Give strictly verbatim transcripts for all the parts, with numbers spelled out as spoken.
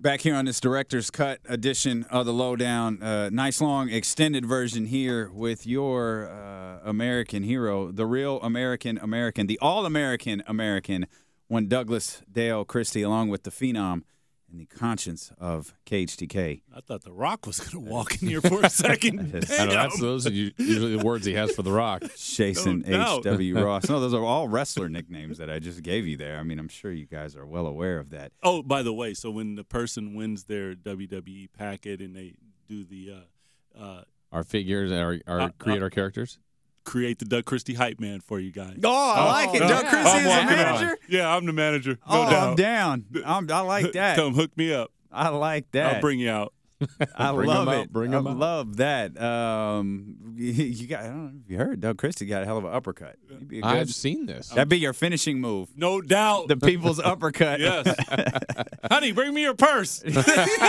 Back here on this Director's Cut edition of the Lowdown. Uh, nice long extended version here with your uh, American hero, the real American American, the all-American American, one Douglas Dale Christie, along with the phenom and the conscience of K H T K. I thought The Rock was going to walk in here for a second. I know, that's, those are usually the words he has for The Rock. Jason H W Ross. No, those are all wrestler nicknames that I just gave you there. I mean, I'm sure you guys are well aware of that. Oh, by the way, so when the person wins their W W E packet and they do the uh, uh, our figures, our, our uh, create uh, our characters, create the Doug Christie hype man for you guys. Oh, I like oh, it. no, Doug Christie I'm is the walking manager? on. Yeah, I'm the manager. No oh, doubt. I'm down. I'm, I like that. Come hook me up. I like that. I'll bring you out. I Bring love him it. out, bring I him out. love that. Um, you got. I don't know if you heard. Doug Christie got a hell of an uppercut. He'd be a good, I've seen this. That'd be your finishing move. No doubt. The people's uppercut. Yes. Honey, bring me your purse. Just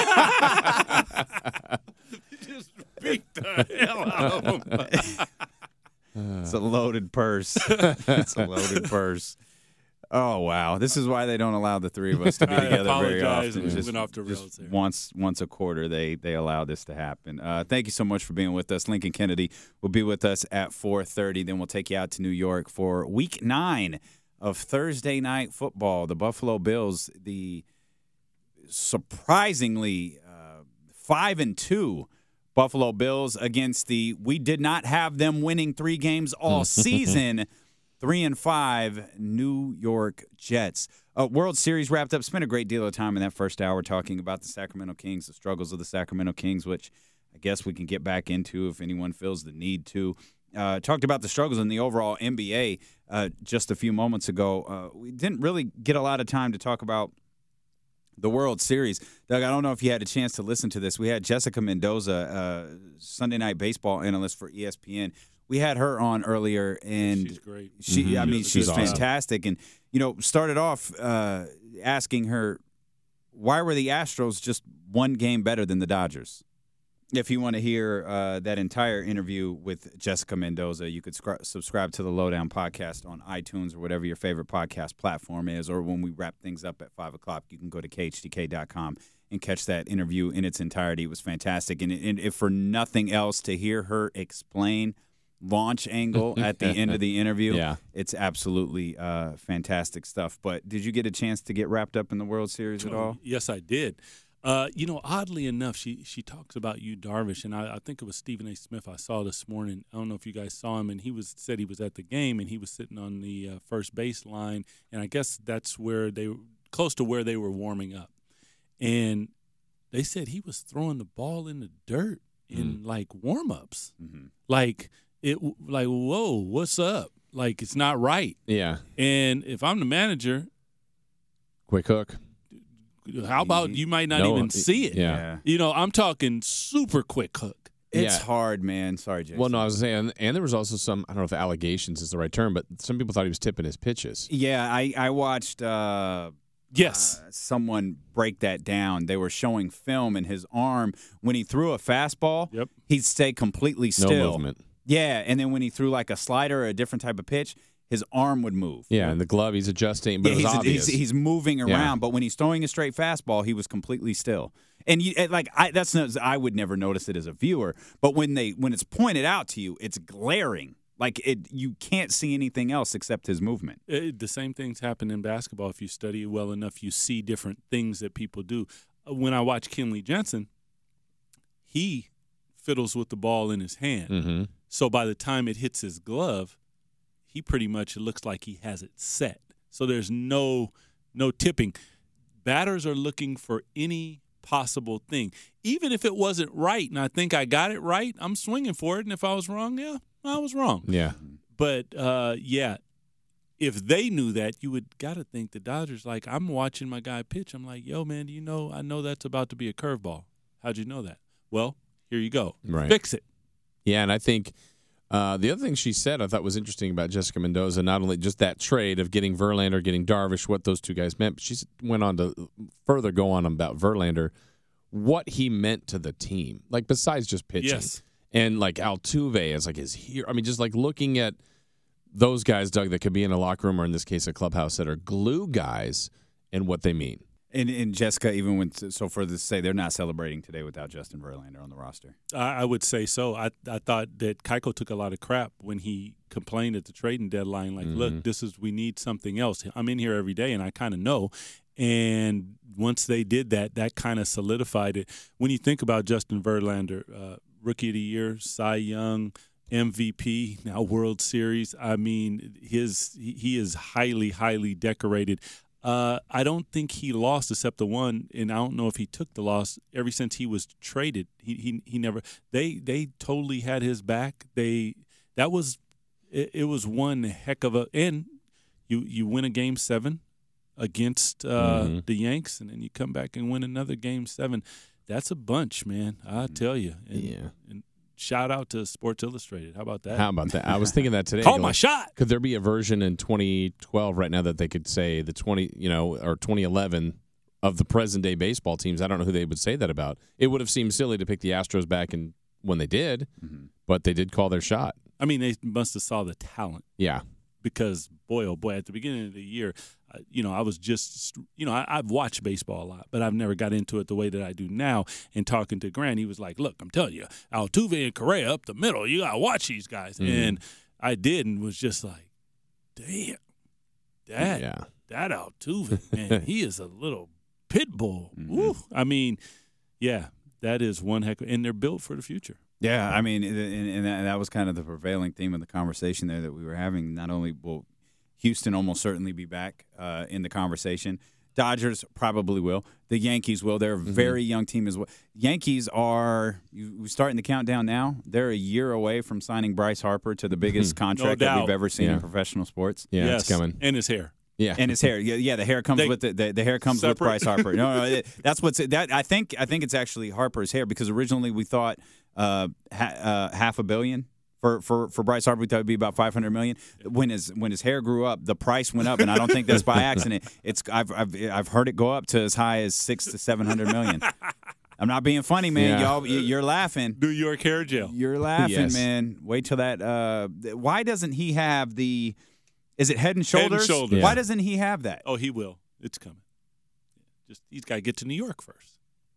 beat the hell out of him. It's a loaded purse. It's a loaded purse. Oh wow! This is why they don't allow the three of us to be I together very apologize. often. We Just, went off the just rails there. once, once a quarter, they they allow this to happen. Uh, thank you so much for being with us. Lincoln Kennedy will be with us at four thirty. Then we'll take you out to New York for Week Nine of Thursday Night Football. The Buffalo Bills, the surprisingly uh, five and two Buffalo Bills against the we did not have them winning three games all season. Three and five New York Jets. Uh, World Series wrapped up. Spent a great deal of time in that first hour talking about the Sacramento Kings, the struggles of the Sacramento Kings, which I guess we can get back into if anyone feels the need to. Uh, talked about the struggles in the overall N B A uh, just a few moments ago. Uh, we didn't really get a lot of time to talk about the World Series. Doug, I don't know if you had a chance to listen to this. We had Jessica Mendoza, uh, Sunday Night Baseball analyst for E S P N. We had her on earlier, and She's great. She, Mm-hmm. I mean, She's she's awesome. fantastic. And, you know, started off uh, asking her, why were the Astros just one game better than the Dodgers? If you want to hear uh, that entire interview with Jessica Mendoza, you could scri- subscribe to the Lowdown podcast on iTunes or whatever your favorite podcast platform is. Or when we wrap things up at five o'clock, you can go to K H T K dot com and catch that interview in its entirety. It was fantastic. And, and if for nothing else, to hear her explain launch angle at the end of the interview, Yeah. it's absolutely uh, fantastic stuff. But did you get a chance to get wrapped up in the World Series at all? Yes, I did. Uh, you know, oddly enough, she she talks about you, Darvish, and I, I think it was Stephen A. Smith I saw this morning. I don't know if you guys saw him, and he was said he was at the game, and he was sitting on the uh, first base line, and I guess that's where they close to where they were warming up, and they said he was throwing the ball in the dirt in Mm. like warm-ups, Mm-hmm. like it, like whoa, what's up? Like it's not right. Yeah. And if I'm the manager, Quick hook. how about you might not No, even it- see it? Yeah. You know, I'm talking super quick hook. It's Yeah. hard, man. Sorry, Jason. Well, no, I was saying, and there was also some, I don't know if allegations is the right term, but some people thought he was tipping his pitches. Yeah, I, I watched uh, Yes. uh, someone break that down. They were showing film, and his arm, when he threw a fastball, Yep. he'd stay completely No still. movement. Yeah, and then when he threw like a slider or a different type of pitch, his arm would move. Yeah, and the glove, he's adjusting, but Yeah, it was he's, obvious. he's, he's moving around, Yeah. but when he's throwing a straight fastball, he was completely still. And you it- like I that's not, I would never notice it as a viewer, but when they when it's pointed out to you, it's glaring. Like it, you can't see anything else except his movement. It, the same things happen in basketball. If you study it well enough, you see different things that people do. Uh, When I watch Kenley Jensen, he fiddles with the ball in his hand. mm-hmm. So by the time it hits his glove, he pretty much looks like he has it set. So there's no no tipping. Batters are looking for any possible thing. Even if it wasn't right and I think I got it right, I'm swinging for it. And if I was wrong, yeah, I was wrong. Yeah. But, uh, yeah, if they knew that, you would got to think the Dodgers, like, I'm watching my guy pitch. I'm like, yo, man, do you know, I know that's about to be a curveball. How'd you know that? Well, here you go. Right. Fix it. Yeah, and I think uh, the other thing she said I thought was interesting about Jessica Mendoza, not only just that trade of getting Verlander, getting Darvish, what those two guys meant, but she went on to further go on about Verlander, what he meant to the team, like besides just pitching. Yes. And like Altuve as like his hero. I mean, just like looking at those guys, Doug, that could be in a locker room or in this case a clubhouse that are glue guys and what they mean. And, and Jessica even went so further to say they're not celebrating today without Justin Verlander on the roster. I, I would say so. I I thought that Keiko took a lot of crap when he complained at the trading deadline, like, mm-hmm. look, this is we need something else. I'm in here every day, and I kind of know. And once they did that, that kind of solidified it. When you think about Justin Verlander, uh, Rookie of the Year, Cy Young, M V P, now World Series, I mean, his he is highly, highly decorated. Uh, I don't think he lost except the one, and I don't know if he took the loss. Ever since he was traded, he he, he never. They they totally had his back. They that was it, it was one heck of a. And you you win a game seven against uh, mm-hmm. the Yanks, and then you come back and win another game seven. That's a bunch, man. I tell you. And, yeah. And shout out to Sports Illustrated. How about that? How about that? I was thinking that today. Call my shot. Could there be a version in twenty twelve right now that they could say the twenty, you know, or twenty eleven of the present day baseball teams? I don't know who they would say that about. It would have seemed silly to pick the Astros back in when they did, mm-hmm. but they did call their shot. I mean, they must have saw the talent. Yeah. Because boy, oh boy, at the beginning of the year, uh, you know, I was just, you know, I, I've watched baseball a lot, but I've never got into it the way that I do now. And talking to Grant, he was like, look, I'm telling you, Altuve and Correa up the middle, you got to watch these guys. Mm-hmm. And I did and was just like, damn, that, yeah. that Altuve, man, he is a little pit bull. Mm-hmm. Woo. I mean, yeah, that is one heck of, and they're built for the future. Yeah, I mean, and, and that was kind of the prevailing theme of the conversation there that we were having. Not only will Houston almost certainly be back uh, in the conversation, Dodgers probably will. The Yankees will. They're a very mm-hmm. young team as well. Yankees are – we're starting the countdown now. They're a year away from signing Bryce Harper to the biggest mm-hmm. contract no that we've ever seen yeah. in professional sports. Yeah, yes. it's coming. And his hair. Yeah, and his hair. Yeah, yeah. The hair comes they, with the, the the hair comes separate. with Bryce Harper. No, no, it, that's what's that. I think I think it's actually Harper's hair because originally we thought uh, ha, uh, half a billion for, for, for Bryce Harper. We thought it'd be about five hundred million. When his when his hair grew up, the price went up, and I don't think that's by accident. It's I've I've I've heard it go up to as high as six to seven hundred million. I'm not being funny, man. Yeah. Y'all, you're laughing. New York hair gel. You're laughing, yes. man. Wait till that. Uh, why doesn't he have the? Is it Head and Shoulders? Head and Shoulders. Yeah. Why doesn't he have that? Oh, he will. It's coming. Just he's got to get to New York first.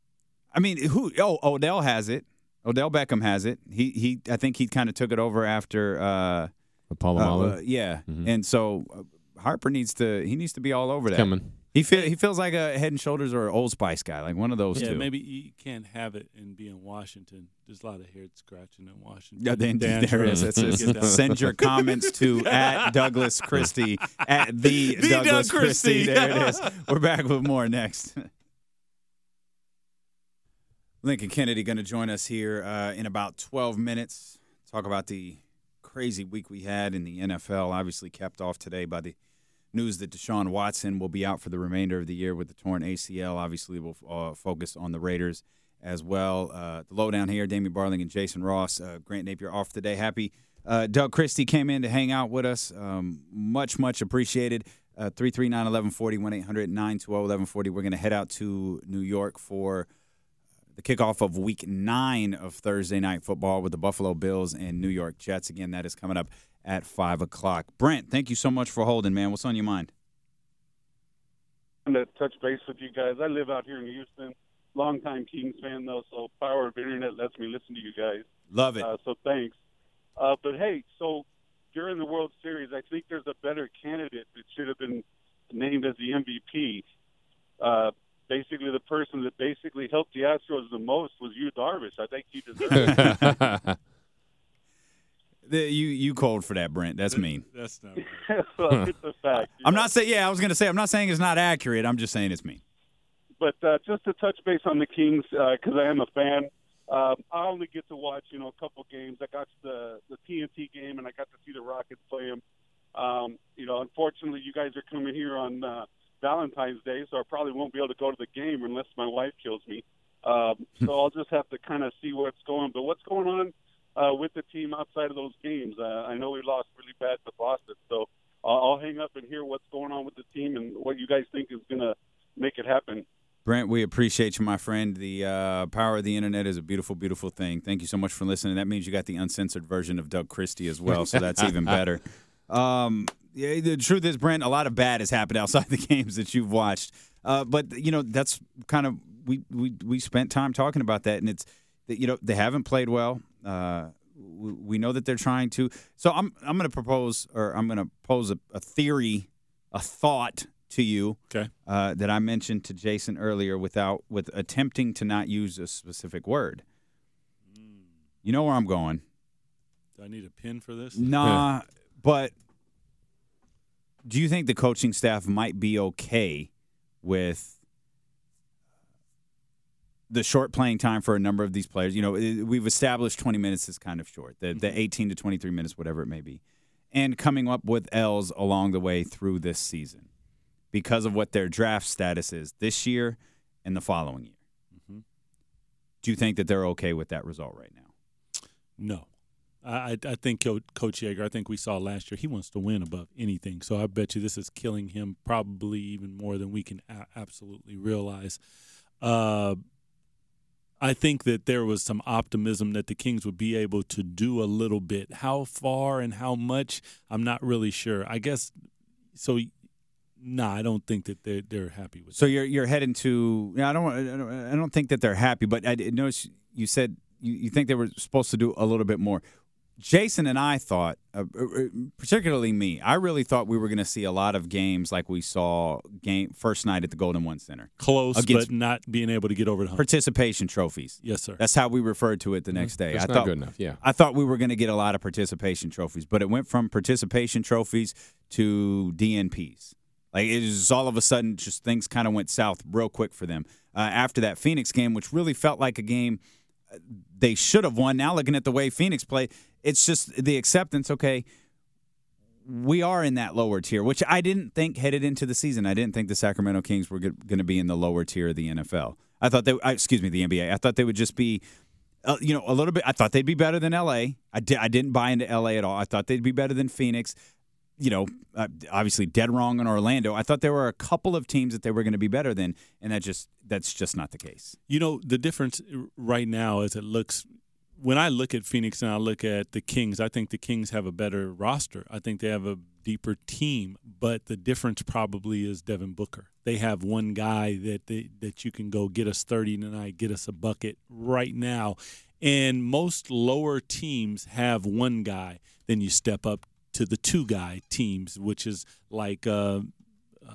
I mean, who? Oh, Odell has it. Odell Beckham has it. He he. I think he kind of took it over after. Uh, Apollo. uh, yeah, mm-hmm. and so uh, Harper needs to. He needs to be all over that. Coming. He feel, he feels like a Head and Shoulders or Old Spice guy, like one of those yeah, two. maybe you can't have it and be in Washington. There's a lot of hair scratching in Washington. Yeah, then, there it is. It's, it's, send your comments to at Douglas Christie, at the, the Douglas Doug Christie. Christie. There it is. We're back with more next. Lincoln Kennedy going to join us here uh, in about twelve minutes. Talk about the crazy week we had in the N F L, obviously capped off today by the news that Deshaun Watson will be out for the remainder of the year with the torn A C L. Obviously, we'll uh, focus on the Raiders as well. Uh, the lowdown here, Damian Barling and Jason Ross. Uh, Grant Napier off today. Happy uh, Doug Christie came in to hang out with us. Um, much, much appreciated. Uh, three three nine, one one four zero, one eight hundred, nine two zero, one one four zero. We're going to head out to New York for the kickoff of week nine of Thursday Night Football with the Buffalo Bills and New York Jets. Again, that is coming up at five o'clock. Brent, thank you so much for holding, man. What's on your mind? I'm going to touch base with you guys. I live out here in Houston. Longtime Kings fan, though, so power of internet lets me listen to you guys. Love it. Uh, so thanks. Uh, but, hey, so during the World Series, I think there's a better candidate that should have been named as the M V P. Uh, basically, the person that basically helped the Astros the most was Yu Darvish. I think he deserves it. The, you you called for that, Brent. That's mean. That's not right. Well, it's a fact. I'm know? not saying. Yeah, I was going to say. I'm not saying it's not accurate. I'm just saying it's mean. But uh, just to touch base on the Kings, because uh, I am a fan, um, I only get to watch you know a couple games. I got the the T N T game, and I got to see the Rockets play them. Um, you know, unfortunately, you guys are coming here on uh, Valentine's Day, so I probably won't be able to go to the game unless my wife kills me. Um, so I'll just have to kind of see what's going. But what's going on? Uh, with the team outside of those games. Uh, I know we lost really bad to Boston, so I'll, I'll hang up and hear what's going on with the team and what you guys think is going to make it happen. Brent, we appreciate you, my friend. The uh, power of the internet is a beautiful, beautiful thing. Thank you so much for listening. That means you got the uncensored version of Doug Christie as well, so that's even better. Um, yeah, the truth is, Brent, a lot of bad has happened outside the games that you've watched. Uh, but you know, that's kind of we, we we spent time talking about that, and it's you know they haven't played well. Uh, we, we know that they're trying to. So I'm I'm going to propose, or I'm going to pose a, a theory, a thought to you. Okay. Uh, that I mentioned to Jason earlier, without with attempting to not use a specific word. You know where I'm going. Do I need a pin for this? Nah, but do you think the coaching staff might be okay with the short playing time for a number of these players? You know, we've established twenty minutes is kind of short, the, the eighteen to twenty-three minutes, whatever it may be, and coming up with L's along the way through this season because of what their draft status is this year and the following year. Mm-hmm. Do you think that they're okay with that result right now? No. I, I think Coach Yeager, I think we saw last year, he wants to win above anything. So I bet you this is killing him probably even more than we can a- absolutely realize. Uh, I think that there was some optimism that the Kings would be able to do a little bit. How far and how much, I'm not really sure. I guess so. No, nah, I don't think that they're they're happy with. So that. you're you're heading to. You know, I don't. I don't. I don't think that they're happy. But I noticed you said you, you think they were supposed to do a little bit more. Jason and I thought, uh, particularly me, I really thought we were going to see a lot of games like we saw game first night at the Golden One Center. Close, but not being able to get over the hump. Participation trophies. Yes, sir. That's how we referred to it the next day. That's I not thought, good enough, yeah. I thought we were going to get a lot of participation trophies, but it went from participation trophies to D N Ps. Like, it was all of a sudden, just things kind of went south real quick for them. Uh, after that Phoenix game, which really felt like a game they should have won. Now looking at the way Phoenix played, it's just the acceptance, okay, we are in that lower tier, which I didn't think headed into the season. I didn't think the Sacramento Kings were going to be in the lower tier of the N F L. I thought they, excuse me, the N B A. I thought they would just be, uh, you know, a little bit. I thought they'd be better than L A. I, di- I didn't buy into L A at all. I thought they'd be better than Phoenix. You know, uh, obviously dead wrong on Orlando. I thought there were a couple of teams that they were going to be better than, and that just that's just not the case. You know, the difference right now as it looks, when I look at Phoenix and I look at the Kings, I think the Kings have a better roster. I think they have a deeper team, but the difference probably is Devin Booker. They have one guy that they, that you can go get us thirty tonight, get us a bucket right now. And most lower teams have one guy. Then you step up to the two-guy teams, which is like uh, uh,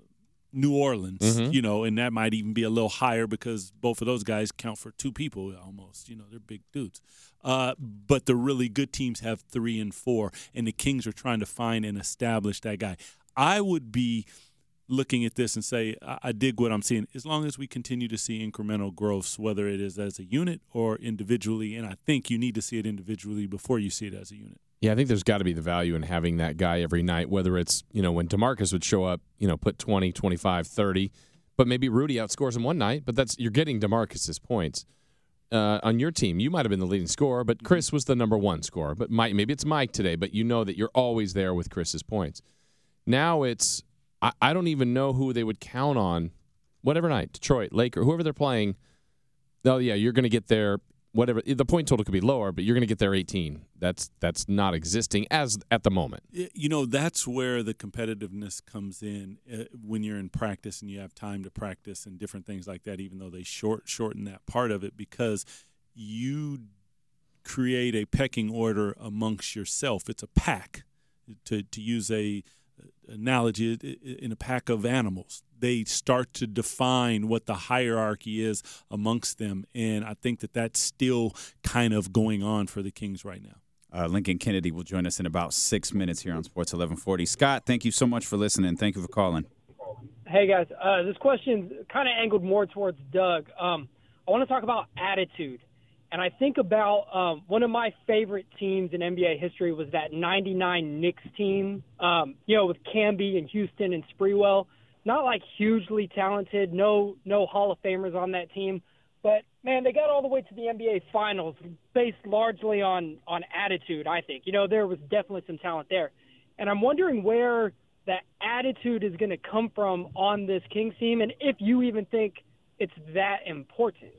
New Orleans, mm-hmm. you know, and that might even be a little higher because both of those guys count for two people almost. You know, they're big dudes. Uh, but the really good teams have three and four, and the Kings are trying to find and establish that guy. I would be looking at this and say, I, I dig what I'm seeing, as long as we continue to see incremental growths, whether it is as a unit or individually, and I think you need to see it individually before you see it as a unit. Yeah, I think there's got to be the value in having that guy every night, whether it's, you know, when DeMarcus would show up, you know, put twenty, twenty-five, thirty, but maybe Rudy outscores him one night, but that's you're getting DeMarcus's points. Uh, on your team, you might have been the leading scorer, but Chris was the number one scorer. But Mike, maybe it's Mike today, but you know that you're always there with Chris's points. Now it's, I, I don't even know who they would count on, whatever night, Detroit, Laker, whoever they're playing. Oh, yeah, you're going to get there. Whatever the point total could be lower, but you're going to get there eighteen. That's that's not existing as at the moment. You know, that's where the competitiveness comes in uh, when you're in practice and you have time to practice and different things like that. Even though they short shorten that part of it, because you create a pecking order amongst yourself. It's a pack, to to use a analogy, in a pack of animals. They start to define what the hierarchy is amongst them, and I think that that's still kind of going on for the Kings right now. Uh, Lincoln Kennedy will join us in about six minutes here on Sports eleven forty. Scott, thank you so much for listening. Thank you for calling. Hey, guys. Uh, this question kind of angled more towards Doug. Um, I want to talk about attitude. And I think about um, one of my favorite teams in N B A history was that ninety-nine Knicks team, um, you know, with Camby and Houston and Sprewell. Not like hugely talented, no no Hall of Famers on that team. But, man, they got all the way to the N B A Finals based largely on, on attitude, I think. You know, there was definitely some talent there. And I'm wondering where that attitude is going to come from on this Kings team, and if you even think it's that important.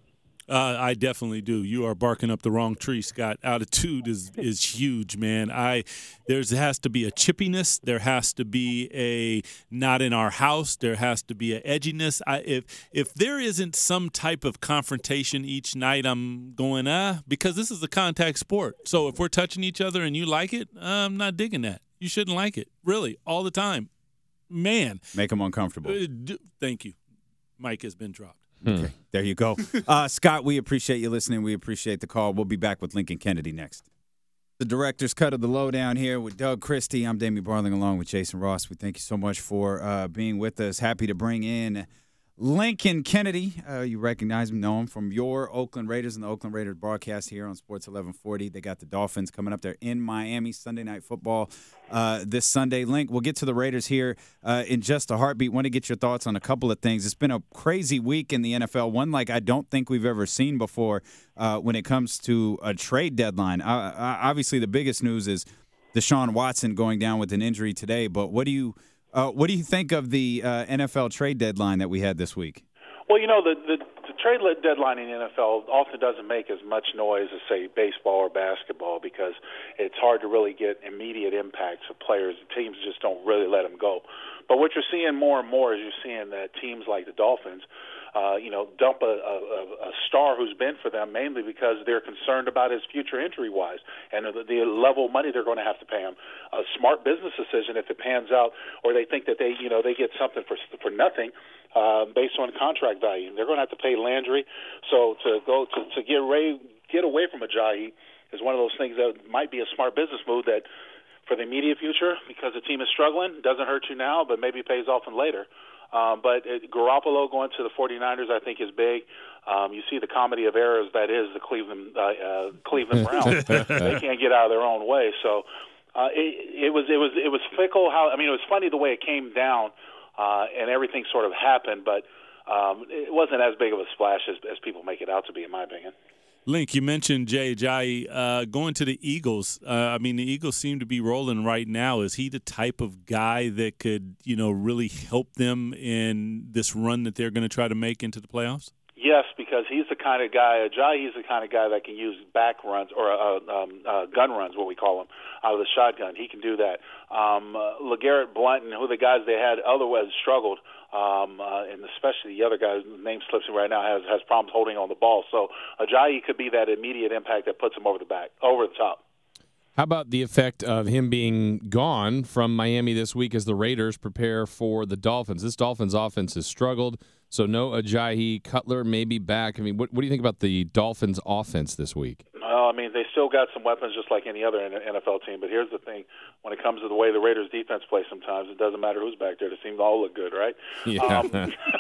Uh, I definitely do. You are barking up the wrong tree, Scott. Attitude is is huge, man. I there's has to be a chippiness. There has to be a not in our house. There has to be a edginess. I, if if there isn't some type of confrontation each night, I'm going ah because this is a contact sport. So if we're touching each other and you like it, I'm not digging that. You shouldn't like it, really, all the time. Man, make them uncomfortable. Uh, d- thank you. Mike has been dropped. Okay, there you go. Uh, Scott, we appreciate you listening. We appreciate the call. We'll be back with Lincoln Kennedy next. The director's cut of the lowdown here with Doug Christie. I'm Damien Barling along with Jason Ross. We thank you so much for uh, being with us. Happy to bring in Lincoln Kennedy. Uh, you recognize him, know him from your Oakland Raiders and the Oakland Raiders broadcast here on Sports eleven forty. They got the Dolphins coming up there in Miami, Sunday Night Football uh, this Sunday. Link, we'll get to the Raiders here uh, in just a heartbeat. Want to get your thoughts on a couple of things. It's been a crazy week in the N F L, one like I don't think we've ever seen before uh, when it comes to a trade deadline. Uh, obviously, the biggest news is Deshaun Watson going down with an injury today, but what do you – Uh, what do you think of the uh, N F L trade deadline that we had this week? Well, you know, the, the, the trade deadline in the N F L often doesn't make as much noise as, say, baseball or basketball because it's hard to really get immediate impacts of players. Teams just don't really let them go. But what you're seeing more and more is you're seeing that teams like the Dolphins, uh, you know, dump a, a, a star who's been for them mainly because they're concerned about his future injury-wise and the, the level of money they're going to have to pay him. A smart business decision if it pans out, or they think that they, you know, they get something for for nothing uh, based on contract value. They're going to have to pay Landry. So to go to, to get Ray, get away from Ajayi is one of those things that might be a smart business move that for the immediate future, because the team is struggling, doesn't hurt you now, but maybe pays off in later. Um, but it, Garoppolo going to the 49ers, I think, is big. Um, you see the comedy of errors that is the Cleveland uh, uh, Cleveland Browns. They can't get out of their own way. So uh, it, it was it was it was fickle. How I mean, it was funny the way it came down uh, and everything sort of happened, but um, it wasn't as big of a splash as, as people make it out to be, in my opinion. Link, you mentioned Jay Ajayi uh, going to the Eagles. Uh, I mean, the Eagles seem to be rolling right now. Is he the type of guy that could, you know, really help them in this run that they're going to try to make into the playoffs? Yes, because he's the kind of guy, Ajayi, he's the kind of guy that can use back runs or uh, um, uh, gun runs, what we call them, out of the shotgun. He can do that. Um, uh, LeGarrette Blount and who the guys they had otherwise struggled, um, uh, and especially the other guy whose name slips me right now has has problems holding on the ball. So Ajayi could be that immediate impact that puts him over the back, over the top. How about the effect of him being gone from Miami this week as the Raiders prepare for the Dolphins? This Dolphins offense has struggled, so no Ajayi. Cutler may be back. I mean, what, what do you think about the Dolphins offense this week? Well, I mean, they still got some weapons just like any other N F L team. But here's the thing. When it comes to the way the Raiders defense plays sometimes, it doesn't matter who's back there. They seem to all look good, right? Yeah. Um,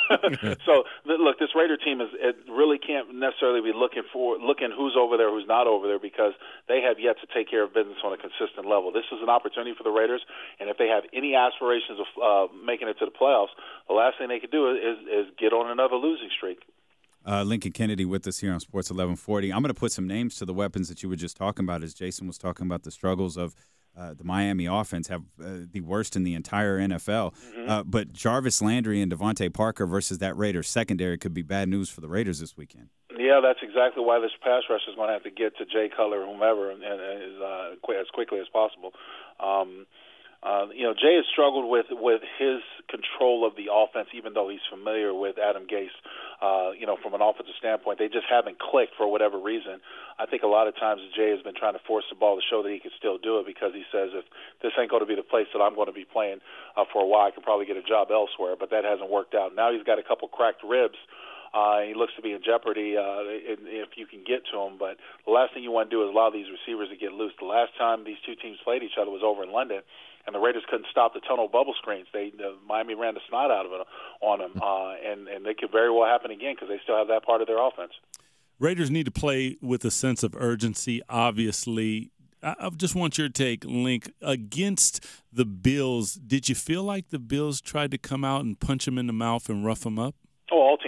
so, look, this Raider team is it really can't necessarily be looking for looking who's over there, who's not over there, because they have yet to take care of business on a consistent level. This is an opportunity for the Raiders, and if they have any aspirations of uh, making it to the playoffs, the last thing they could do is, is get on another losing streak. Uh, Lincoln Kennedy with us here on Sports eleven forty. I'm going to put some names to the weapons that you were just talking about as Jason was talking about the struggles of uh, the Miami offense, have uh, the worst in the entire N F L. Mm-hmm. Uh, but Jarvis Landry and Devontae Parker versus that Raiders secondary could be bad news for the Raiders this weekend. Yeah, that's exactly why this pass rush is going to have to get to Jay Cutler or whomever and, and, and uh, as quickly as possible. Um, Uh, you know, Jay has struggled with with his control of the offense, even though he's familiar with Adam Gase. Uh, you know, from an offensive standpoint, they just haven't clicked for whatever reason. I think a lot of times Jay has been trying to force the ball to show that he can still do it because he says if this ain't going to be the place that I'm going to be playing uh, for a while, I can probably get a job elsewhere. But that hasn't worked out. Now he's got a couple cracked ribs. Uh, he looks to be in jeopardy uh, if you can get to him. But the last thing you want to do is allow these receivers to get loose. The last time these two teams played each other was over in London, and the Raiders couldn't stop the tunnel bubble screens. They uh, Miami ran the snot out of it on them, uh, and, and they could very well happen again because they still have that part of their offense. Raiders need to play with a sense of urgency, obviously. I just want your take, Link. Against the Bills, did you feel like the Bills tried to come out and punch them in the mouth and rough them up? Oh, all teams do.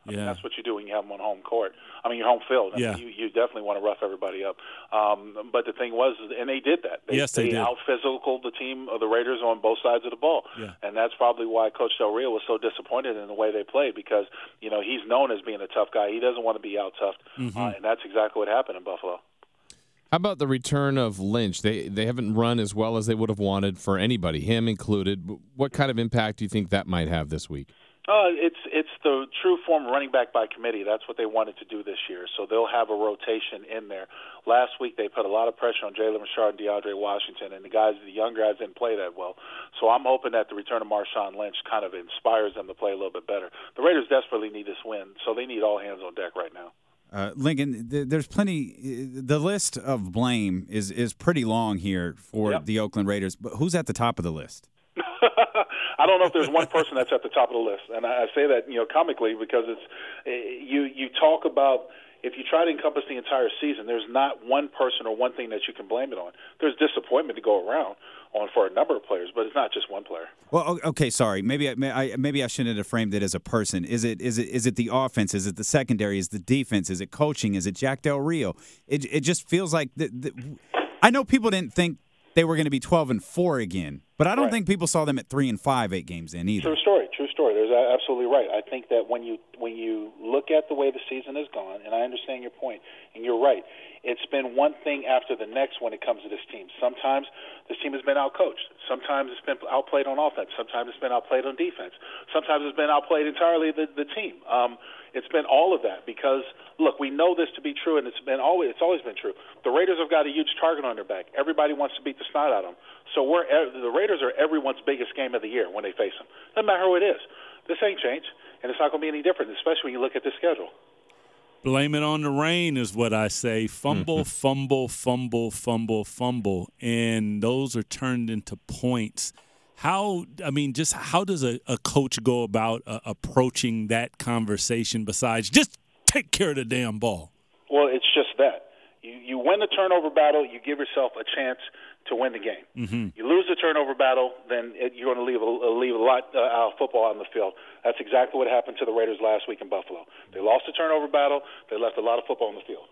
I mean, Yeah. that's what you do when you have them on home court. I mean, your home field. I Yeah. mean, you, you definitely want to rough everybody up. Um, but the thing was, and they did that. They, Yes, they did. out-physicaled the team of the Raiders on both sides of the ball. Yeah. And that's probably why Coach Del Rio was so disappointed in the way they played because, you know, he's known as being a tough guy. He doesn't want to be out-toughed. Mm-hmm. Uh, and that's exactly what happened in Buffalo. How about the return of Lynch? They they haven't run as well as they would have wanted for anybody, him included. What kind of impact do you think that might have this week? Uh, it's it's the true form of running back by committee. That's what they wanted to do this year. So they'll have a rotation in there. Last week they put a lot of pressure on Jalen Richard and DeAndre Washington, and the guys, the young guys, didn't play that well. So I'm hoping that the return of Marshawn Lynch kind of inspires them to play a little bit better. The Raiders desperately need this win, so they need all hands on deck right now. Uh, Lincoln, th- there's plenty. The list of blame is is pretty long here for Yep. the Oakland Raiders. But who's at the top of the list? I don't know if there's one person that's at the top of the list, and I I say that you know comically because it's eh, you you talk about if you try to encompass the entire season, there's not one person or one thing that you can blame it on. There's disappointment to go around on for a number of players, but it's not just one player. Well, o- okay, sorry. Maybe I, may- I maybe I shouldn't have framed it as a person. Is it is it is it the offense? Is it the secondary? Is it the defense? Is it coaching? Is it Jack Del Rio? It it just feels like the, the, I know people didn't think they were going to be twelve and four again, but I don't Right. think people saw them at three and five eight games in either. True story. True story. There's a- absolutely right. I think that when you when you look at the way the season has gone, and I understand your point, and you're right, it's been one thing after the next when it comes to this team. Sometimes this team has been outcoached. Sometimes it's been outplayed on offense. Sometimes it's been outplayed on defense. Sometimes it's been outplayed entirely the, the team. Um, it's been all of that because look, we know this to be true, and it's been always it's always been true. The Raiders have got a huge target on their back. Everybody wants to beat the snot out of them. So we're the Raiders are everyone's biggest game of the year when they face them. Doesn't matter who it is. This ain't changed, and it's not going to be any different, especially when you look at the schedule. Blame it on the rain is what I say. Fumble, fumble, fumble, fumble, fumble. And those are turned into points. How, I mean, just how does a, a coach go about uh, approaching that conversation besides just take care of the damn ball? Well, it's just that. You, you win the turnover battle, you give yourself a chance to win the game. Mm-hmm. You lose the turnover battle, then it, you're going to leave a, leave a lot uh, out of football on the field. That's exactly what happened to the Raiders last week in Buffalo. They lost the turnover battle. They left a lot of football on the field.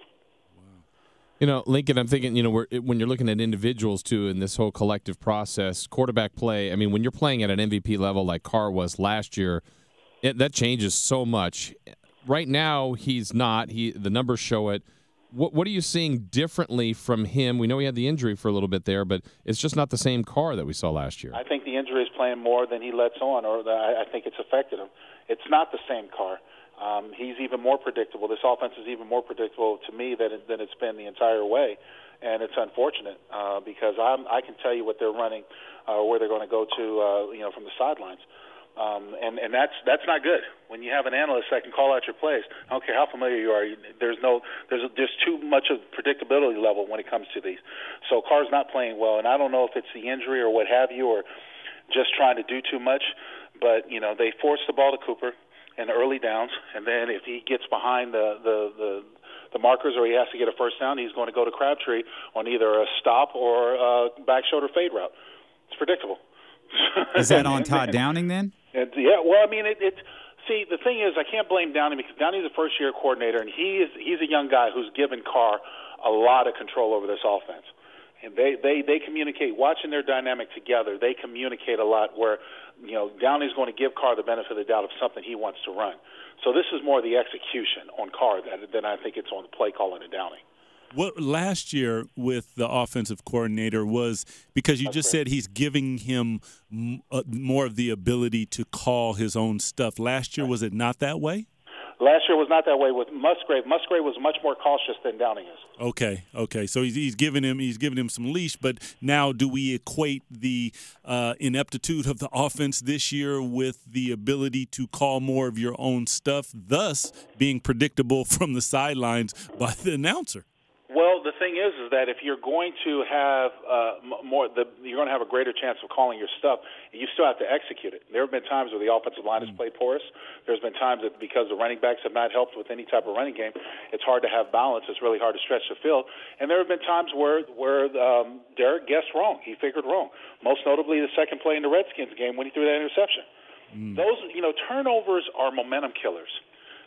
You know, Lincoln, I'm thinking, you know, we're, when you're looking at individuals, too, in this whole collective process, quarterback play, I mean, when you're playing at an M V P level like Carr was last year, it, that changes so much. Right now, he's not. He The numbers show it. What What are you seeing differently from him? We know he had the injury for a little bit there, but it's just not the same Carr that we saw last year. I think the injury is playing more than he lets on, or the, I, I think it's affected him. It's not the same Carr. Um, he's even more predictable. This offense is even more predictable to me than, it, than it's been the entire way, and it's unfortunate uh, because I'm, I can tell you what they're running, uh, where they're going to go to, uh, you know, from the sidelines. Um, and, and that's that's not good. When you have an analyst that can call out your plays, I don't care how familiar you are. There's no there's there's too much of predictability level when it comes to these. So Carr's not playing well, and I don't know if it's the injury or what have you, or just trying to do too much. But you know they force the ball to Cooper in the early downs, and then if he gets behind the the the, the markers or he has to get a first down, he's going to go to Crabtree on either a stop or a back shoulder fade route. It's predictable. Is that on Todd Downing then? And, yeah, well, I mean, it, it. See, the thing is, I can't blame Downing because Downing's a first-year coordinator, and he is he's a young guy who's given Carr a lot of control over this offense. And they, they, they communicate, watching their dynamic together, they communicate a lot where, you know, Downing's going to give Carr the benefit of the doubt of something he wants to run. So this is more the execution on Carr than, than I think it's on the play calling to Downing. What last year with the offensive coordinator was because you That's just right. said he's giving him m- uh, more of the ability to call his own stuff. Last year, was it not that way? Last year was not that way with Musgrave. Musgrave was much more cautious than Downing is. Okay, okay. So he's, he's giving him he's giving him some leash, but now do we equate the uh, ineptitude of the offense this year with the ability to call more of your own stuff, thus being predictable from the sidelines by the announcer? Well, the thing is, is that if you're going to have uh, m- more, the, you're going to have a greater chance of calling your stuff. You still have to execute it. There have been times where the offensive line has played porous. There's been times that because the running backs have not helped with any type of running game, it's hard to have balance. It's really hard to stretch the field. And there have been times where where um, Derek guessed wrong. He figured wrong. Most notably, the second play in the Redskins game when he threw that interception. Mm. Those, you know, turnovers are momentum killers.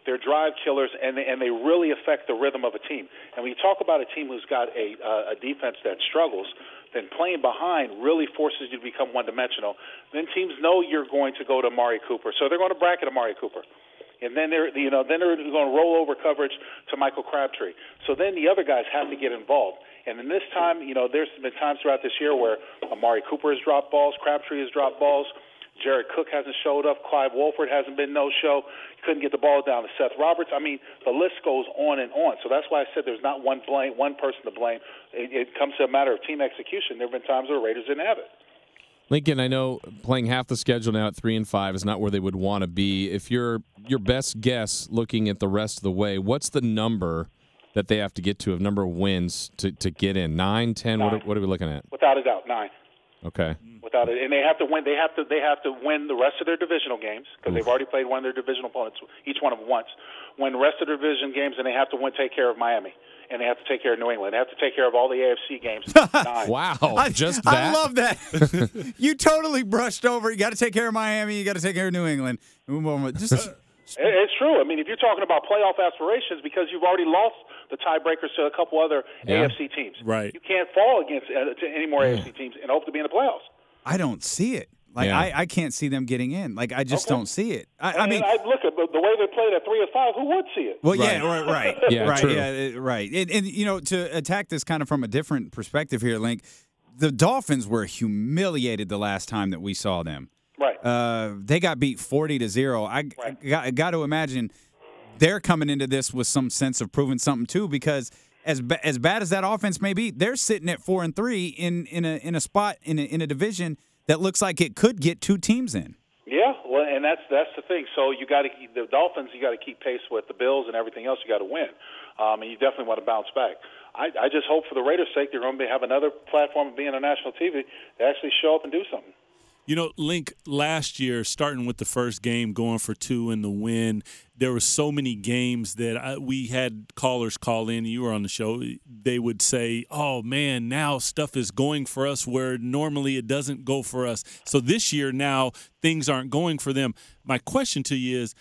They're drive killers, and they, and they really affect the rhythm of a team. And when you talk about a team who's got a, uh, a defense that struggles, then playing behind really forces you to become one-dimensional. Then teams know you're going to go to Amari Cooper, so they're going to bracket Amari Cooper. And then they're, you know, then they're going to roll over coverage to Michael Crabtree. So then the other guys have to get involved. And in this time, you know, there's been times throughout this year where Amari Cooper has dropped balls, Crabtree has dropped balls, Jared Cook hasn't showed up, Clive Wolford hasn't been no-show, couldn't get the ball down to Seth Roberts. I mean, the list goes on and on. So that's why I said there's not one blame, one person to blame. It, it comes to a matter of team execution. There have been times where the Raiders didn't have it. Lincoln, I know playing half the schedule now at three and five is not where they would want to be. If you're your best guess looking at the rest of the way, what's the number that they have to get to of number of wins to, to get in? Nine, ten? Nine. What, are, what are we looking at? Without a doubt, nine. Okay. Without it, and they have to win. They have to. They have to win the rest of their divisional games because they've already played one of their divisional opponents, each one of them once. Win the rest of their division games, and they have to win. Take care of Miami, and they have to take care of New England. They have to take care of all the A F C games. Nine. Wow. I, Just that? I love that. You totally brushed over. You got to take care of Miami. You got to take care of New England. Just. It's true. I mean, if you're talking about playoff aspirations, because you've already lost the tiebreakers to a couple other Yeah. A F C teams, Right. You can't fall against uh, to any more A F C teams and hope to be in the playoffs. I don't see it. Like Yeah. I, I can't see them getting in. Like I just Okay. don't see it. I, And I mean, I look at the, the way they played at three and five. Who would see it? well, yeah, right, right, Yeah, right, true. yeah, it- right. And, and you know, to attack this kind of from a different perspective here, Link, the Dolphins were humiliated the last time that we saw them. Right. Uh, they got beat forty to zero. I, I Right. got, I got to imagine they're coming into this with some sense of proving something too, because as ba- as bad as that offense may be, they're sitting at four and three in in a in a spot in a, in a division that looks like it could get two teams in. Yeah, well, and that's that's the thing. So you got to the Dolphins. You got to keep pace with the Bills and everything else. You got to win, um, and you definitely want to bounce back. I, I just hope for the Raiders' sake they're going to have another platform of being on national T V to actually show up and do something. You know, Link, last year, starting with the first game, going for two in the win, there were so many games that I, we had callers call in. You were on the show. They would say, oh, man, now stuff is going for us where normally it doesn't go for us. So this year now things aren't going for them. My question to you is,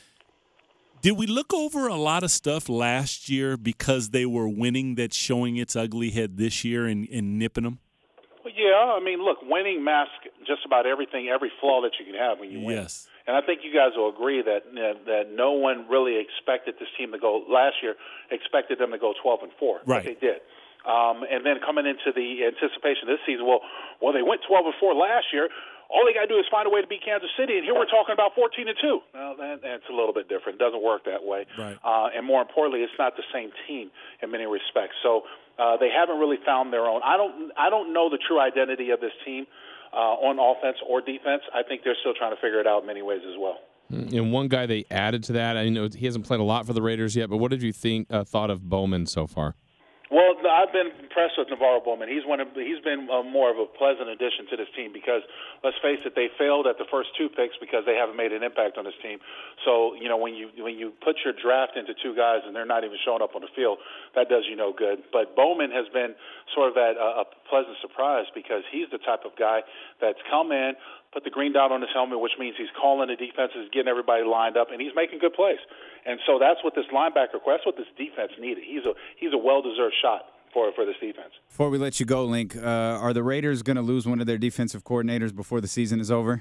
did we look over a lot of stuff last year because they were winning that's showing its ugly head this year and, and nipping them? Well, yeah, I mean, look, winning masks just about everything, every flaw that you can have when you win. Yes. And I think you guys will agree that uh, that no one really expected this team to go last year, expected them to go twelve and four. Right. But they did. Um, and then coming into the anticipation this season, well, well, they went twelve and four last year. All they got to do is find a way to beat Kansas City, and here we're talking about fourteen and two. Well, that, that's a little bit different. It doesn't work that way. Right. Uh, and more importantly, it's not the same team in many respects. So uh, they haven't really found their own. I don't. I don't know the true identity of this team uh, on offense or defense. I think they're still trying to figure it out in many ways as well. And one guy they added to that, I know he hasn't played a lot for the Raiders yet, but what did you think uh, thought of Bowman so far? Well, I've been impressed with Navarro Bowman. He's one of, he's been uh, more of a pleasant addition to this team because, let's face it, they failed at the first two picks because they haven't made an impact on this team. So, you know, when you when you put your draft into two guys and they're not even showing up on the field, that does you no good. But Bowman has been sort of that uh, a pleasant surprise because he's the type of guy that's come in, put the green dot on his helmet, which means he's calling the defenses, getting everybody lined up, and he's making good plays. And so that's what this linebacker, that's what this defense needed. He's a he's a well-deserved shot for for this defense. Before we let you go, Link, uh, are the Raiders going to lose one of their defensive coordinators before the season is over?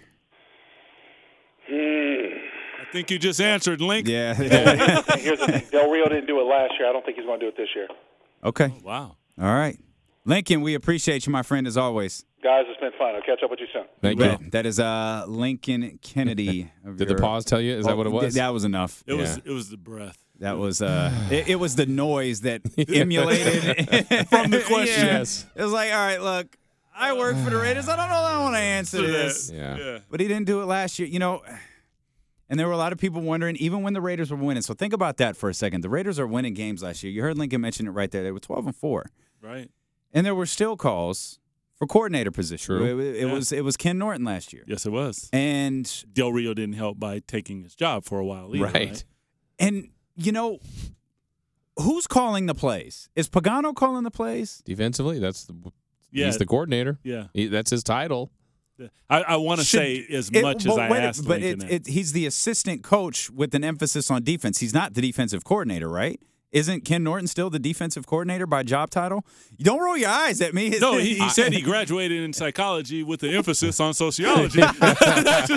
Hmm. I think you just answered, Link. Yeah. And here's the thing: Del Rio didn't do it last year. I don't think he's going to do it this year. Okay. Wow. All right. Lincoln, we appreciate you, my friend, as always. Guys, it's been fun. I'll catch up with you soon. Thank Well, you. that is uh, Lincoln Kennedy. Of Did the your- pause tell you? Is that what it Oh, was? That was enough. It was Yeah. it was the breath. That was uh, it, it was the noise that emulated From the question. Yeah. Yes. It was like, all right, look, I work for the Raiders. I don't know that I want to answer this. Yeah. Yeah. But he didn't do it last year. You know, and there were a lot of people wondering, even when the Raiders were winning. So think about that for a second. The Raiders are winning games last year. You heard Lincoln mention it right there. They were twelve and four. Right. And there were still calls for coordinator position. True. It, it Yeah. was it was Ken Norton last year. Yes, it was. And Del Rio didn't help by taking his job for a while either. Right. Right. and you know, who's calling the plays? Is Pagano calling the plays? Defensively, that's the Yeah. he's the coordinator. Yeah. He, that's his title. I, I want to say as It- much but as I wait, asked but Lincoln it, it, he's the assistant coach with an emphasis on defense. He's not the defensive coordinator, right? Isn't Ken Norton still the defensive coordinator by job title? You don't roll your eyes at me. No, he, he said he graduated in psychology with an emphasis on sociology. that's,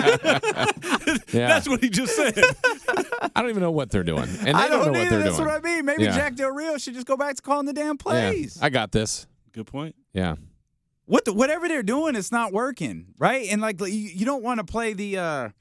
Yeah. that's what he just said. I don't even know what they're doing, and they I don't, don't, know either. what they're That's doing. what I mean. Maybe Yeah. Jack Del Rio should just go back to calling the damn Yeah. plays. I got this. Good point. Yeah. What the, whatever they're doing, it's not working, right? And like you, you don't want to play the, uh,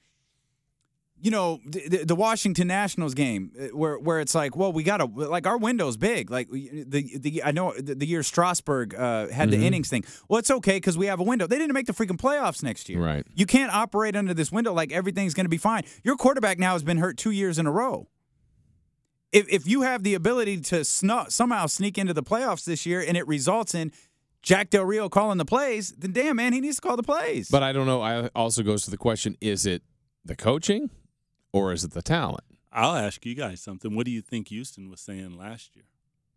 you know, the, the Washington Nationals game where where it's like, well, we got to like our window's big. Like the the I know the, the year Strasburg uh, had Mm-hmm. the innings thing. Well, it's okay because we have a window. They didn't make the freaking playoffs next year. Right. You can't operate under this window like everything's going to be fine. Your quarterback now has been hurt two years in a row. If if you have the ability to snu- somehow sneak into the playoffs this year and it results in Jack Del Rio calling the plays, then damn, man, he needs to call the plays. But I don't know. I also goes to the question: is it the coaching, or is it the talent? I'll ask you guys something. What do you think Houston was saying last year?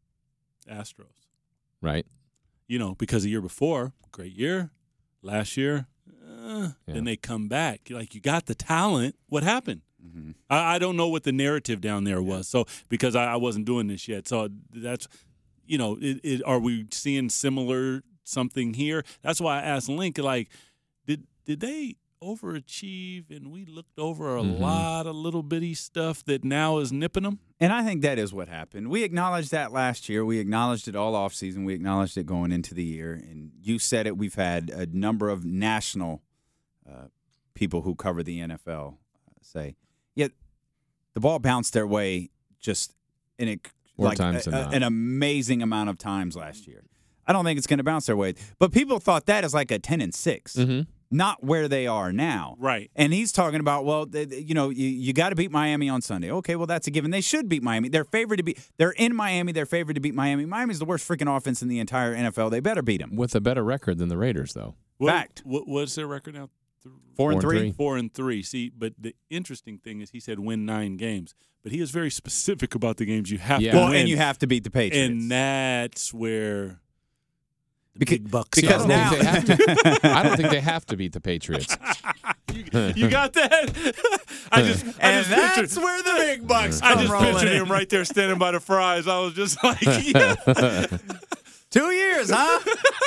Astros. Right. You know, because the year before, great year. Last year, uh, Yeah. then they come back. You're like, you got the talent. What happened? Mm-hmm. I, I don't know what the narrative down there was. So because I, I wasn't doing this yet. So that's, you know, it, it, are we seeing similar something here? That's why I asked Link, like, did did they overachieve and we looked over a Mm-hmm. lot of little bitty stuff that now is nipping them? And I think that is what happened. We acknowledged that last year. We acknowledged it all offseason. We acknowledged it going into the year. And you said it. We've had a number of national uh, people who cover the N F L uh, say, yet the ball bounced their way just in a, More like times a, than a- not. an amazing amount of times last year. I don't think it's going to bounce their way. But people thought that as like a ten and six. Mm-hmm. Not where they are now. Right. And he's talking about, well, th- th- you know, you, you got to beat Miami on Sunday. Okay, well, that's a given. They should beat Miami. They're favored to beat. They're in Miami. They're favored to beat Miami. Miami's the worst freaking offense in the entire N F L. They better beat them. With a better record than the Raiders, though. What, Fact. What, what's their record now? Th- Four and Four and three. three. Four and three. See, but the interesting thing is he said win nine games, but he is very specific about the games you have Yeah. to Well, win. and you have to beat the Patriots. And that's where the Because- big bucks See, because I don't are. now- think they have to, I don't think they have to beat the Patriots. you, you got that? I just, I and just that's pictured, where the big bucks I come just rolling pictured in. him right there standing by the fries. I was just like, yeah. Two years, huh?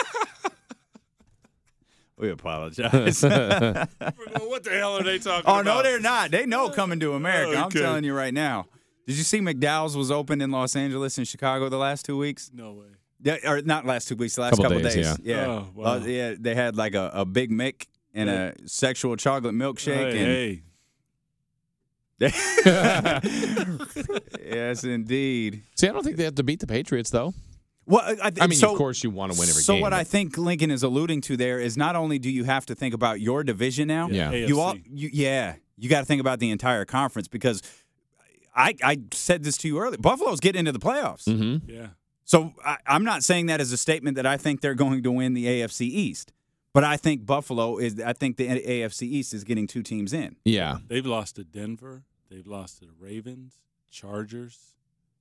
we apologize. Well, what the hell are they talking oh, about? no, they're not. They know coming to America. I'm Okay. telling you right now. Did you see McDowell's was open in Los Angeles and Chicago the last two weeks? No way. Yeah, or not last two weeks, the last Couple couple, days, days. yeah. Oh, wow. Uh, yeah, they had like a, a Big Mick and a sexual chocolate milkshake. Hey, and hey. yes, indeed. See, I don't think they have to beat the Patriots, though. Well, I, I mean, so, of course, you want to win every so game. what but- I think Lincoln is alluding to there is not only do you have to think about your division now, Yeah. you all, A F C. you, yeah, you got to think about the entire conference because I, I said this to you earlier. Buffalo's getting into the playoffs. Mhm. Yeah. So I, I'm not saying that as a statement that I think they're going to win the A F C East, but I think Buffalo is. I think the A F C East is getting two teams in. Yeah. They've lost to Denver. They've lost to the Ravens, Chargers,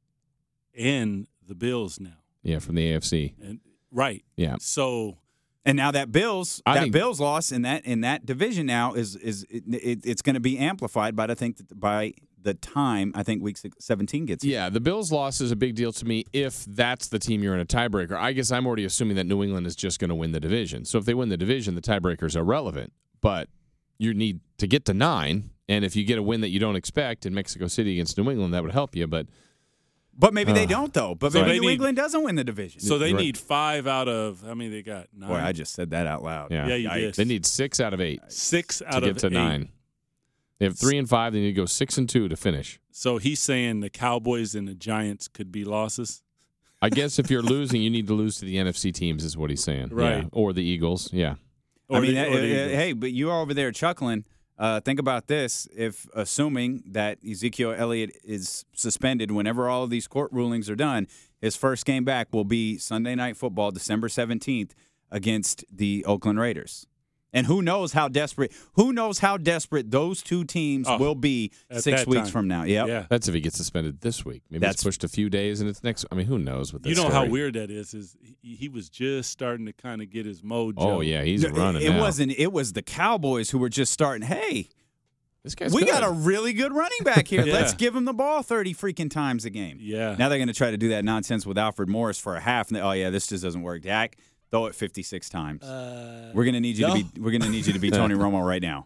and the Bills now. Yeah, from the A F C. And right. Yeah. So And now that Bills, I that think- Bills loss in that in that division now is is it, it, it's going to be amplified. But I think that by the time I think week six, seventeen gets here. Yeah, the Bills' loss is a big deal to me if that's the team you're in a tiebreaker. I guess I'm already assuming that New England is just going to win the division. So if they win the division, the tiebreakers are relevant. But you need to get to nine, and if you get a win that you don't expect in Mexico City against New England, that would help you. But But maybe they Uh, don't though. But So maybe they New need- England doesn't win the division. so they Right. need five out of how many they got? Nine. Boy, I just said that out loud. yeah, Yeah, you Yikes. did. they need six out of eight Six to out get of to eight. nine. They have three and five. They need to go six and two to finish. So he's saying the Cowboys and the Giants could be losses. I guess if you're losing, you need to lose to the N F C teams, is what he's saying. Right. Yeah. Or the Eagles. Yeah. I Or mean, the- uh, or the uh, Eagles. hey, but you are over there chuckling. Uh, think about this: if assuming that Ezekiel Elliott is suspended whenever all of these court rulings are done, his first game back will be Sunday Night Football, December seventeenth, against the Oakland Raiders. And who knows how desperate who knows how desperate those two teams Oh, will be at six that weeks time. from now. Yep. Yeah. That's if he gets suspended this week. Maybe That's- it's pushed a few days and it's next. I mean, who knows what that You know story. how weird that is? Is he, he was just starting to kind of get his mojo. Oh, yeah, he's It, running it now. wasn't it was the Cowboys who were just starting, hey, This guy's we good. got a really good running back here. Yeah. Let's give him the ball thirty freaking times a game. Yeah. Now they're going to try to do that nonsense with Alfred Morris for a half. And they, oh yeah, this just doesn't work. Dak, throw it fifty-six times. Uh, we're going to need you no. to be. We're going to need you to be Tony Romo right now.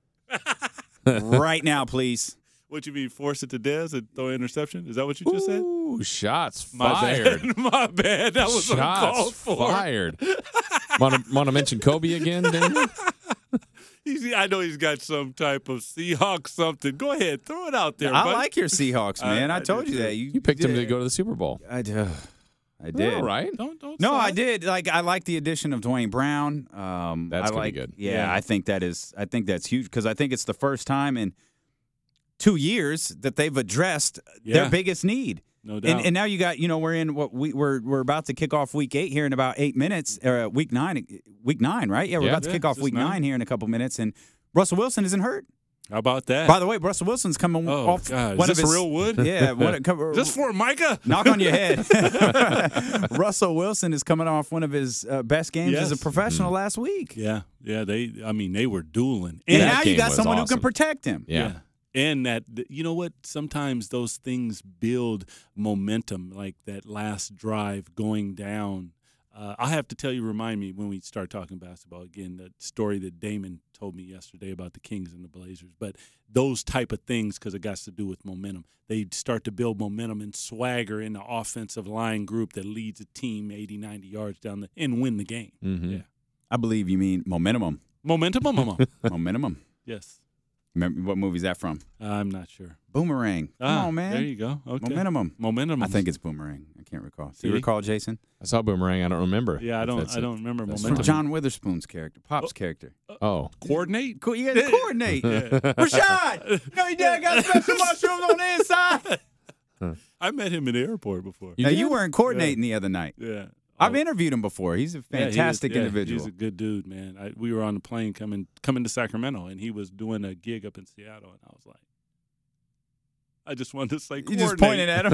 Right now, please. What you mean, force it to Dez and throw an interception? Is that what you just said? Ooh, shots My fired. bad. My bad. That was uncalled Shots for. fired. Want to want to mention Kobe again, Daniel? He's, I know he's got some type of Seahawks something. Go ahead, throw it out there. I bud. like your Seahawks, man. I- I, I told do you too. that. You, You picked him did. to go to the Super Bowl. I did. I They're did. all right. Don't don't. No, I side. did. Like I like the addition of Dwayne Brown. Um, That's I gonna be like, good. Yeah, Yeah. I think that is. I think that's huge because I think it's the first time in two years that they've addressed Yeah. their biggest need. No doubt. And, and now you got, you know, we're in what we we're we're about to kick off week eight here in about eight minutes. Or uh, week nine, week nine, right? Yeah, we're Yeah. about to Yeah, kick off just week nine. nine here in a couple minutes, and Russell Wilson isn't hurt. How about that? By the way, Russell Wilson's coming oh off God, one is of this his real wood? Yeah, one, Is this for Micah? knock on your head. Russell Wilson is coming off one of his uh, best games as a Yes. professional last week. Yeah, yeah. They, I mean, they were dueling. And That now you game got was someone who awesome. can protect him. Yeah. And that, you know what? Sometimes those things build momentum, like that last drive going down. Uh, I have to tell you, remind me when we start talking basketball again, the story that Damon told me yesterday about the Kings and the Blazers. But those type of things, because it got to do with momentum, they start to build momentum and swagger in the offensive line group that leads a team eighty, ninety yards down the and win the game. Mhm. Yeah. I believe you mean momentum. Momentum, momentum. Momentum. Yes. Remember what movie is that from? I'm not sure. Boomerang. Come Ah, on, man. There you go. Okay. Momentum. Momentum. I think it's Boomerang. I can't recall. Do you See? recall, Jason? I saw Boomerang. I don't remember. Yeah, I if don't. that's I it. don't remember That's momentum. From John Witherspoon's character, Pop's character. Oh, Coordinate. Cool. You got to coordinate. Rashad, no, your dad got special mushrooms on the inside. I met him in the airport before. You Now, did? you weren't coordinating the other night. Yeah. I've Oh, interviewed him before. He's a yeah, he is- fantastic yeah, individual. He's a good dude, man. I, we were on the plane coming coming to Sacramento, and he was doing a gig up in Seattle, and I was like, I just wanted to say, You just coordinate. pointed at him.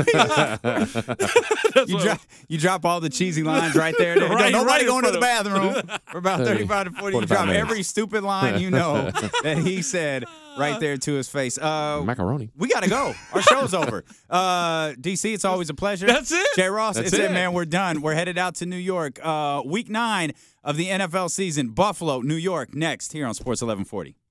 That's you, what- drop, you drop all the cheesy lines right there. Don't Right- nobody right in going to the front of- bathroom for about thirty-five to forty. You forty-five drop minutes. every stupid line you know that he said right there to his face. Uh, macaroni. we got to go. Our show's over. Uh, D C, it's always a pleasure. That's it? Jay Ross, That's it's it. it. man. We're done. We're headed out to New York. Uh, week nine of the N F L season. Buffalo, New York, next here on Sports eleven forty.